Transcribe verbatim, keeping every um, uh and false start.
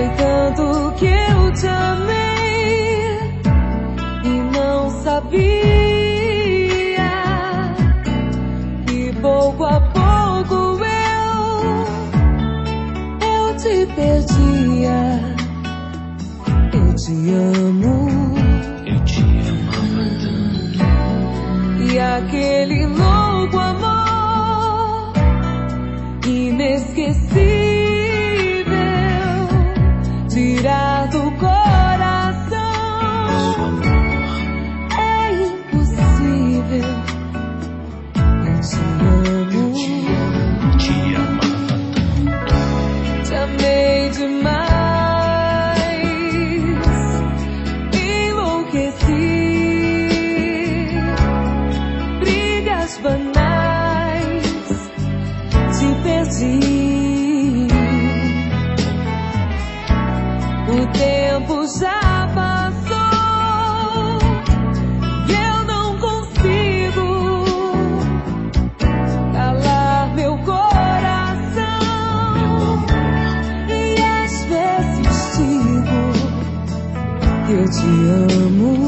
Foi tanto que eu te amei e não sabia que pouco a pouco eu, eu te perdia. Eu te amo, eu te amava tanto. E aquele louco amor inesquecível tirar do coração é impossível. Eu te amo, eu te amava tanto. Te amei demais, enlouqueci. Brigas banais, te perdi. O tempo já passou e eu não consigo calar meu coração. E às vezes digo que eu te amo.